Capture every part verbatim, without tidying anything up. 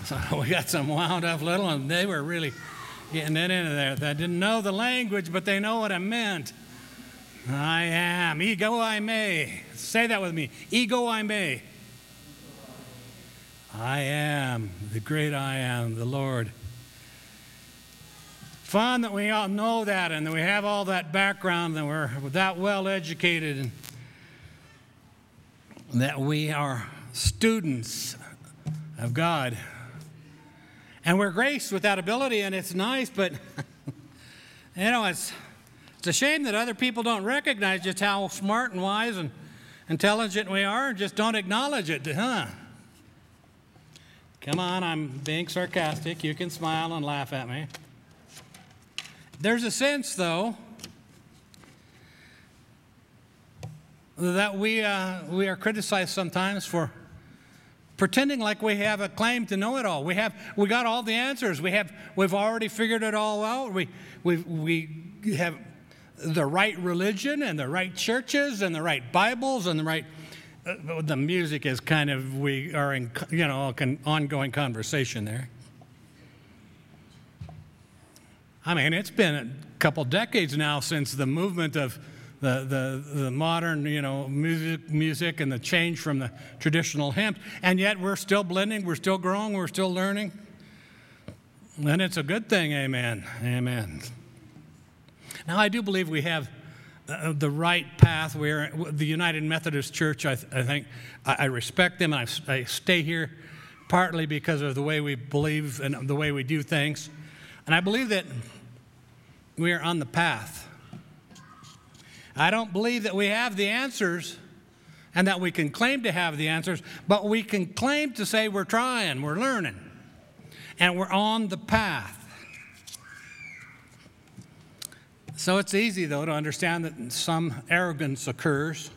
So we got some wound up little, and they were really getting it into there. They didn't know the language, but they know what it meant. I am. Ego I may. Say that with me. Ego I may. I am the great I am, the Lord. Fun that we all know that and that we have all that background, that we're that well educated, and that we are students of God. And we're graced with that ability, and it's nice, but you know, it's it's a shame that other people don't recognize just how smart and wise and intelligent we are and just don't acknowledge it, huh? Come on, I'm being sarcastic. You can smile and laugh at me. There's a sense, though, that we uh, we are criticized sometimes for pretending like we have a claim to know it all. We have we got all the answers. We have we've already figured it all out. We we we have the right religion and the right churches and the right Bibles and the right. Uh, the music is kind of we are in you know an ongoing conversation there. I mean, it's been a couple decades now since the movement of the, the, the modern, you know, music, music and the change from the traditional hymns, and yet we're still blending, we're still growing, we're still learning, and it's a good thing. Amen. Amen. Now, I do believe we have uh, the right path. We're the United Methodist Church. I, I think I, I respect them, and I, I stay here partly because of the way we believe and the way we do things. And I believe that we are on the path. I don't believe that we have the answers and that we can claim to have the answers, but we can claim to say we're trying, we're learning, and we're on the path. So it's easy, though, to understand that some arrogance occurs.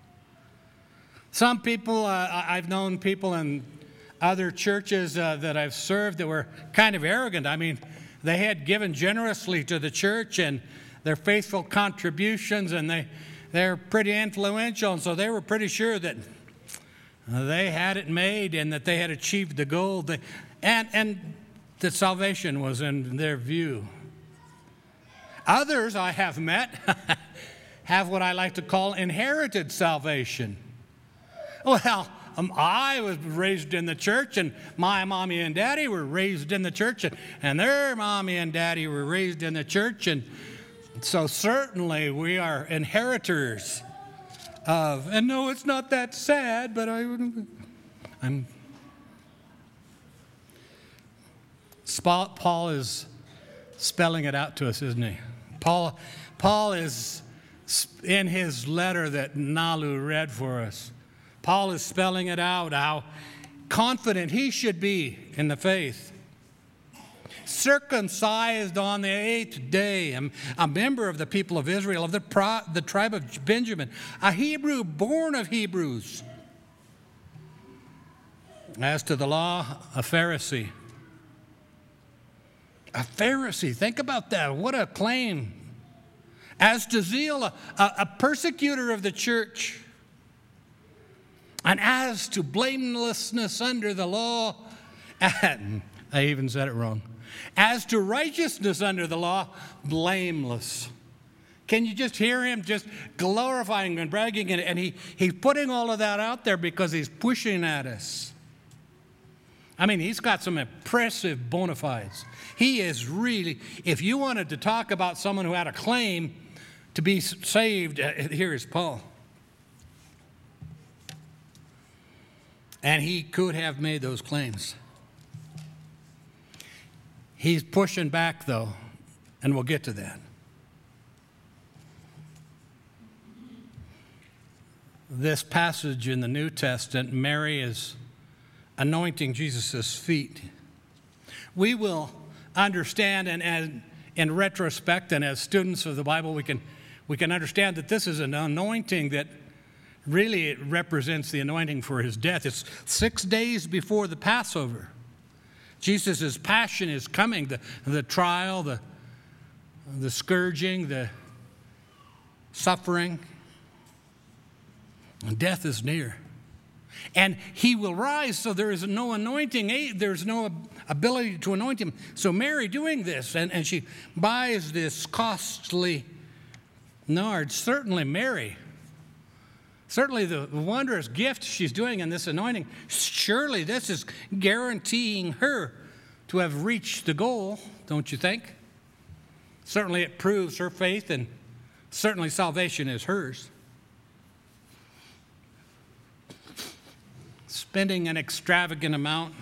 Some people, uh, I've known people in other churches uh, that I've served that were kind of arrogant. I mean, they had given generously to the church and their faithful contributions, and they, they're pretty influential, and so they were pretty sure that they had it made and that they had achieved the goal, they, and, and that salvation was in their view. Others I have met have what I like to call inherited salvation. Well, Um, I was raised in the church, and my mommy and daddy were raised in the church, and, and their mommy and daddy were raised in the church, and so certainly we are inheritors of, and no, it's not that sad, but I, I'm, Paul is spelling it out to us, isn't he? Paul, Paul is in his letter that Nalu read for us. Paul is spelling it out, how confident he should be in the faith. Circumcised on the eighth day, a member of the people of Israel, of the, pro, the tribe of Benjamin, a Hebrew born of Hebrews. As to the law, a Pharisee. A Pharisee, think about that. What a claim. As to zeal, a, a persecutor of the church. And as to blamelessness under the law, and I even said it wrong. As to righteousness under the law, blameless. Can you just hear him just glorifying and bragging? And he, he's putting all of that out there because he's pushing at us. I mean, he's got some impressive bona fides. He is really, if you wanted to talk about someone who had a claim to be saved, here is Paul. And he could have made those claims. He's pushing back, though, and we'll get to that. This passage in the New Testament, Mary is anointing Jesus' feet. We will understand, and, and in retrospect, and as students of the Bible, we can, we can understand that this is an anointing that really, it represents the anointing for his death. It's six days before the Passover. Jesus' passion is coming, the, the trial, the, the scourging, the suffering. And death is near. And he will rise, so there is no anointing, there's no ability to anoint him. So Mary doing this, and, and she buys this costly nard. Certainly Mary, certainly the wondrous gift she's doing in this anointing, surely this is guaranteeing her to have reached the goal, don't you think? Certainly it proves her faith, and certainly salvation is hers. Spending an extravagant amount.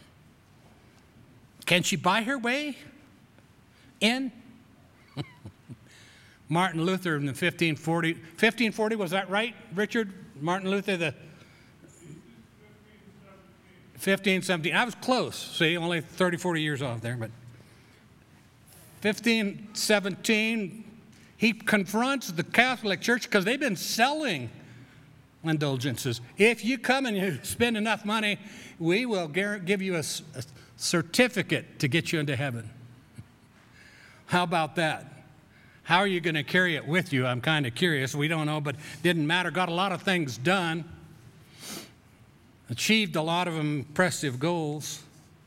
Can she buy her way in? Martin Luther in the fifteen forty, fifteen forty, was that right, Richard? Martin Luther, the fifteen seventeen. I was close. See, only thirty, forty years off there, but fifteen seventeen, he confronts the Catholic Church because they've been selling indulgences. If you come and you spend enough money, we will give you a, a certificate to get you into heaven. How about that? How are you going to carry it with you? I'm kind of curious. We don't know, but didn't matter. Got a lot of things done. Achieved a lot of impressive goals.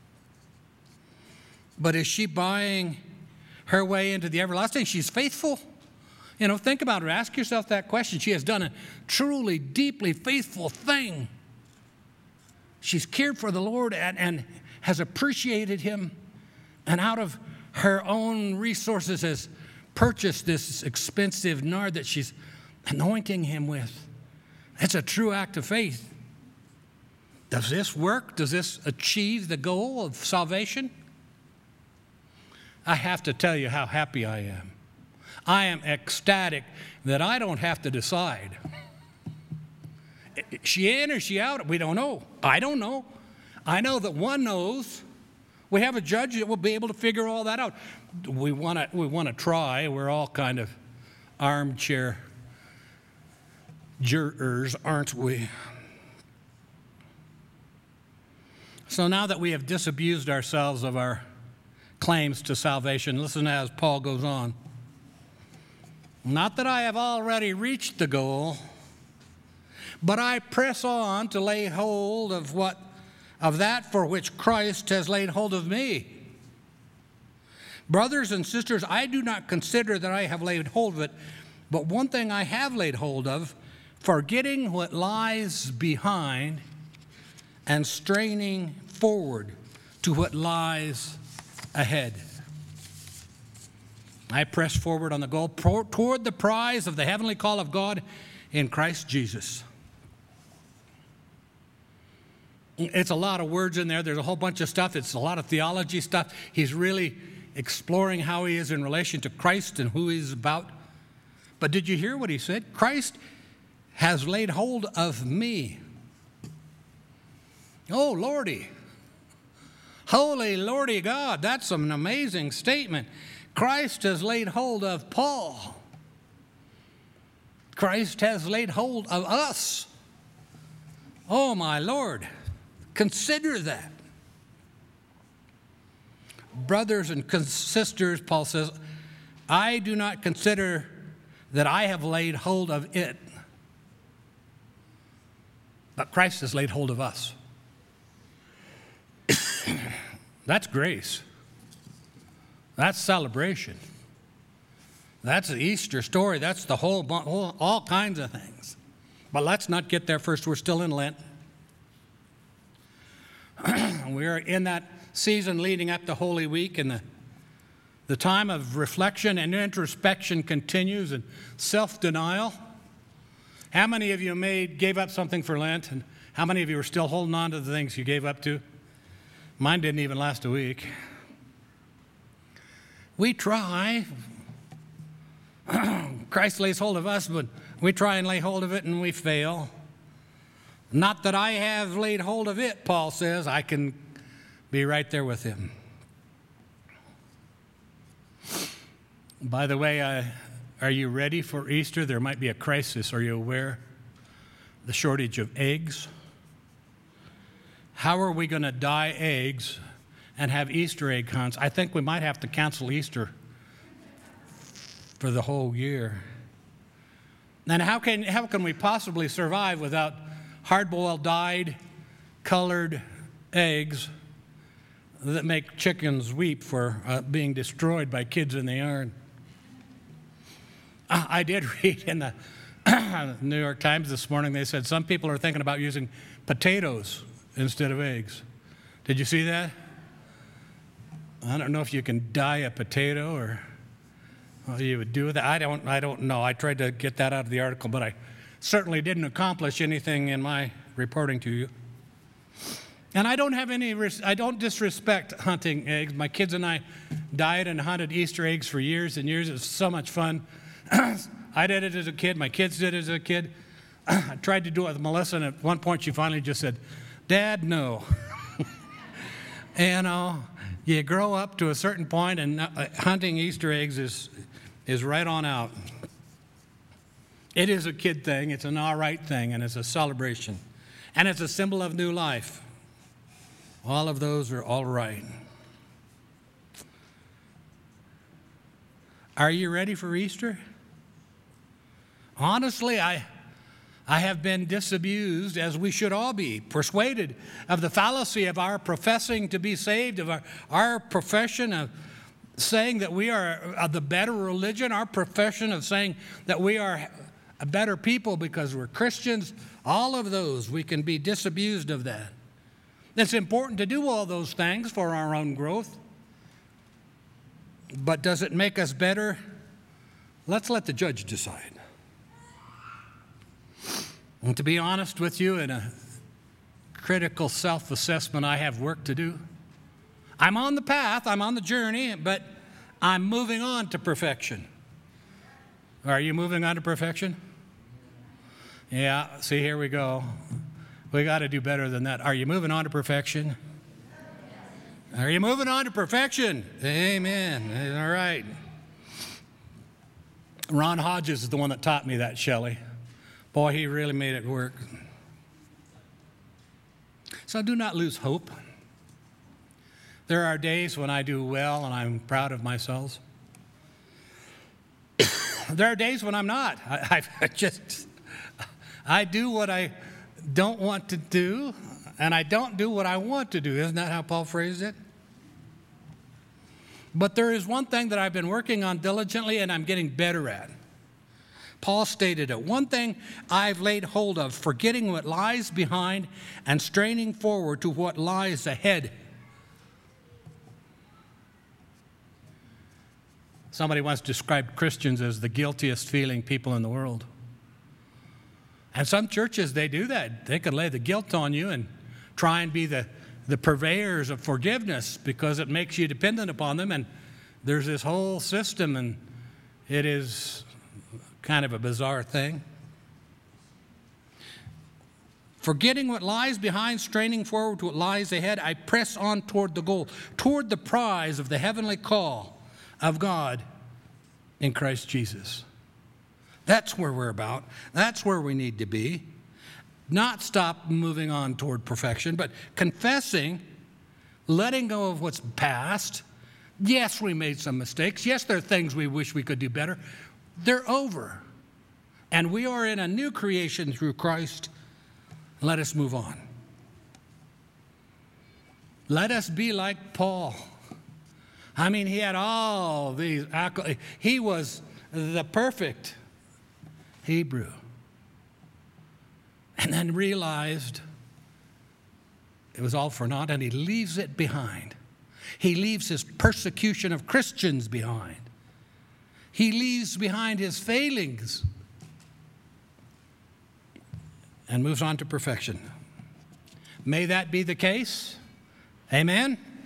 But is she buying her way into the everlasting? She's faithful. You know, think about it. Ask yourself that question. She has done a truly, deeply faithful thing. She's cared for the Lord and, and has appreciated him, and out of her own resources has purchased this expensive nard that she's anointing him with. It's a true act of faith. Does this work? Does this achieve the goal of salvation? I have to tell you how happy I am. I am ecstatic that I don't have to decide. She in or she out? We don't know. I don't know. I know that one knows. We have a judge that will be able to figure all that out. We want to we want to try. We're all kind of armchair jurors, aren't we? So now that we have disabused ourselves of our claims to salvation, listen as Paul goes on. Not that I have already reached the goal, but I press on to lay hold of what of that for which Christ has laid hold of me. Brothers and sisters, I do not consider that I have laid hold of it, but one thing I have laid hold of, forgetting what lies behind and straining forward to what lies ahead. I press forward on the goal toward the prize of the heavenly call of God in Christ Jesus. It's a lot of words in there. There's a whole bunch of stuff. It's a lot of theology stuff. He's really exploring how he is in relation to Christ and who he's about. But did you hear what he said? Christ has laid hold of me. Oh, Lordy. Holy Lordy God. That's an amazing statement. Christ has laid hold of Paul. Christ has laid hold of us. Oh, my Lord. Consider that. Brothers and sisters, Paul says, I do not consider that I have laid hold of it, but Christ has laid hold of us. That's grace. That's celebration. That's the Easter story. That's the whole, whole, all kinds of things. But let's not get there first. We're still in Lent. We're in that season leading up to Holy Week, and the, the time of reflection and introspection continues, and self-denial. How many of you made gave up something for Lent, and how many of you are still holding on to the things you gave up to? Mine didn't even last a week. We try. Christ lays hold of us, but we try and lay hold of it and we fail. Not that I have laid hold of it, Paul says. I can be right there with him. By the way, uh, are you ready for Easter? There might be a crisis. Are you aware? The shortage of eggs. How are we going to dye eggs and have Easter egg hunts? I think we might have to cancel Easter for the whole year. And how can, how can we possibly survive without hard-boiled, dyed, colored eggs that make chickens weep for uh, being destroyed by kids in the yard. Uh, I did read in the New York Times this morning, they said some people are thinking about using potatoes instead of eggs. Did you see that? I don't know if you can dye a potato or what you would do with that. I don't, I don't know. I tried to get that out of the article, but I certainly didn't accomplish anything in my reporting to you. And I don't have any, I don't disrespect hunting eggs. My kids and I dyed and hunted Easter eggs for years and years. It was so much fun. I did it as a kid. My kids did it as a kid. I tried to do it with Melissa, and at one point she finally just said, "Dad, no." And uh, you grow up to a certain point, and uh, hunting Easter eggs is, is right on out. It is a kid thing. It's an all right thing, and it's a celebration. And it's a symbol of new life. All of those are all right. Are you ready for Easter? Honestly, I, I have been disabused, as we should all be, persuaded of the fallacy of our professing to be saved, of our, our profession of saying that we are of the better religion, our profession of saying that we are a better people because we're Christians. All of those, we can be disabused of that. It's important to do all those things for our own growth. But does it make us better? Let's let the judge decide. And to be honest with you, in a critical self-assessment, I have work to do. I'm on the path, I'm on the journey, but I'm moving on to perfection. Are you moving on to perfection? Yeah, see, here we go. We got to do better than that. Are you moving on to perfection? Are you moving on to perfection? Amen. All right. Ron Hodges is the one that taught me that, Shelley. Boy, he really made it work. So do not lose hope. There are days when I do well and I'm proud of myself. There are days when I'm not. I, I just, I do what I don't want to do, and I don't do what I want to do. Isn't that how Paul phrased it? But there is one thing that I've been working on diligently and I'm getting better at. Paul stated it. One thing I've laid hold of, forgetting what lies behind and straining forward to what lies ahead. Somebody once described Christians as the guiltiest feeling people in the world. And some churches, they do that. They could lay the guilt on you and try and be the, the purveyors of forgiveness because it makes you dependent upon them. And there's this whole system, and it is kind of a bizarre thing. Forgetting what lies behind, straining forward to what lies ahead, I press on toward the goal, toward the prize of the heavenly call of God in Christ Jesus. That's where we're about. That's where we need to be. Not stop moving on toward perfection, but confessing, letting go of what's past. Yes, we made some mistakes. Yes, there are things we wish we could do better. They're over. And we are in a new creation through Christ. Let us move on. Let us be like Paul. I mean, he had all these accolades. He was the perfect Hebrew. And then realized it was all for naught, and he leaves it behind. He leaves his persecution of Christians behind. He leaves behind his failings and moves on to perfection. May that be the case. Amen.